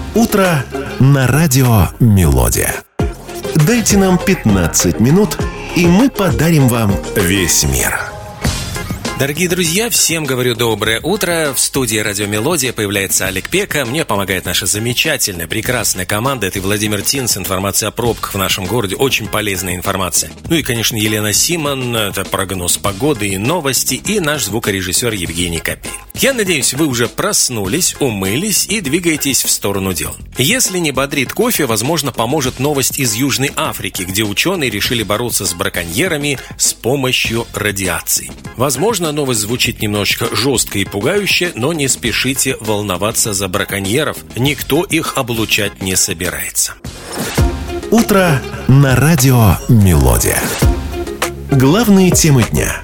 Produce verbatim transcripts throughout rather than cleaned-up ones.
Утро на радио «Мелодия». Дайте нам пятнадцать минут, и мы подарим вам весь мир. Дорогие друзья, всем говорю доброе утро. В студии «Радио Мелодия» появляется Олег Пека. Мне помогает наша замечательная, прекрасная команда. Это и Владимир Тин с информацией о пробках в нашем городе. Очень полезная информация. Ну и, конечно, Елена Симон. Это прогноз погоды и новости. И наш звукорежиссер Евгений Копейн. Я надеюсь, вы уже проснулись, умылись и двигаетесь в сторону дел. Если не бодрит кофе, возможно, поможет новость из Южной Африки, где ученые решили бороться с браконьерами с помощью радиации. Возможно, новость звучит немножечко жестко и пугающе, но не спешите волноваться за браконьеров. Никто их облучать не собирается. Утро на радио «Мелодия». Главные темы дня.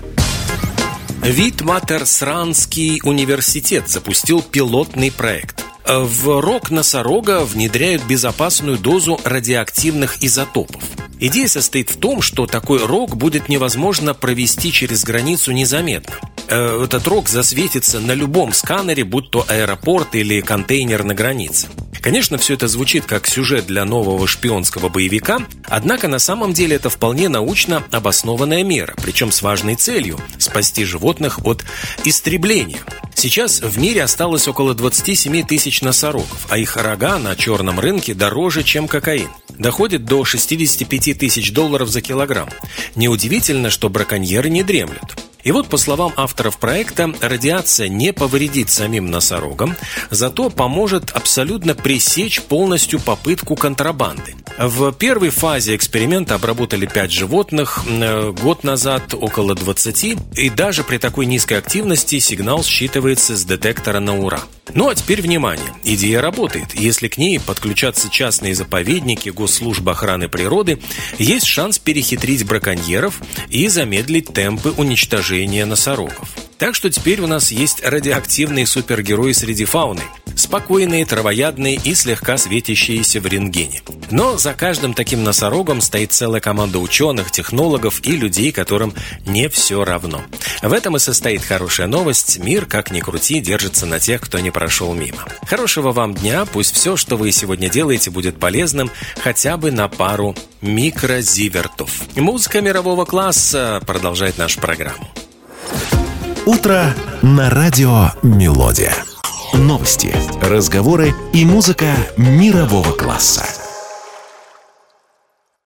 Витватерсрандский университет запустил пилотный проект. В рог носорога внедряют безопасную дозу радиоактивных изотопов. Идея состоит в том, что такой рог будет невозможно провести через границу незаметно. Этот рог засветится на любом сканере, будь то аэропорт или контейнер на границе. Конечно, все это звучит как сюжет для нового шпионского боевика, однако на самом деле это вполне научно обоснованная мера, причем с важной целью – спасти животных от истребления. Сейчас в мире осталось около двадцать семь тысяч носорогов, а их рога на черном рынке дороже, чем кокаин. Доходит до шестьдесят пять тысяч долларов за килограмм. Неудивительно, что браконьеры не дремлют. И вот, по словам авторов проекта, радиация не повредит самим носорогам, зато поможет абсолютно пресечь полностью попытку контрабанды. В первой фазе эксперимента обработали пять животных, год назад около двадцати, и даже при такой низкой активности сигнал считывается с детектора на ура. Ну а теперь внимание, идея работает. Если к ней подключатся частные заповедники, госслужба охраны природы, есть шанс перехитрить браконьеров и замедлить темпы уничтожения носорогов. Так что теперь у нас есть радиоактивные супергерои среди фауны. Спокойные, травоядные и слегка светящиеся в рентгене. Но за каждым таким носорогом стоит целая команда ученых, технологов и людей, которым не все равно. В этом и состоит хорошая новость. Мир, как ни крути, держится на тех, кто не прошел мимо. Хорошего вам дня. Пусть все, что вы сегодня делаете, будет полезным хотя бы на пару микрозивертов. Музыка мирового класса продолжает нашу программу. Утро на радио «Мелодия». Новости, разговоры и музыка мирового класса.